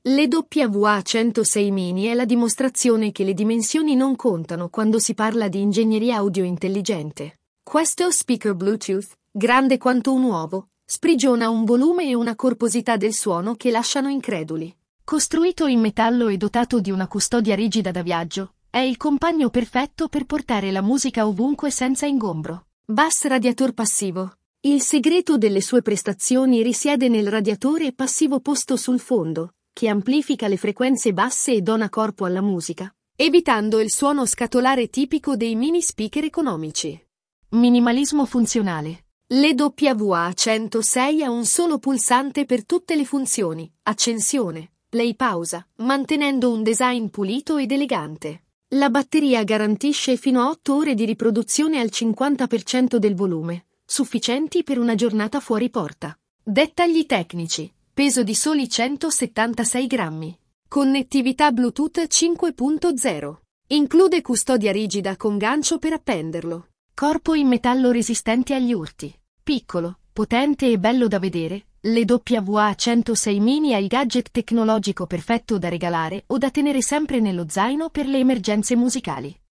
L'EWA106 Mini è la dimostrazione che le dimensioni non contano quando si parla di ingegneria audio intelligente. Questo speaker Bluetooth, grande quanto un uovo, sprigiona un volume e una corposità del suono che lasciano increduli. Costruito in metallo e dotato di una custodia rigida da viaggio, è il compagno perfetto per portare la musica ovunque senza ingombro. Bass radiator passivo. Il segreto delle sue prestazioni risiede nel radiatore passivo posto sul fondo, che amplifica le frequenze basse e dona corpo alla musica, evitando il suono scatolare tipico dei mini speaker economici. Minimalismo funzionale. L'EWA106 ha un solo pulsante per tutte le funzioni, accensione, play pausa, mantenendo un design pulito ed elegante. La batteria garantisce fino a 8 ore di riproduzione al 50% del volume, sufficienti per una giornata fuori porta. Dettagli tecnici. Peso di soli 176 grammi. Connettività Bluetooth 5.0. Include custodia rigida con gancio per appenderlo. Corpo in metallo resistente agli urti. Piccolo, potente e bello da vedere, l'EWA106 Mini è il gadget tecnologico perfetto da regalare o da tenere sempre nello zaino per le emergenze musicali.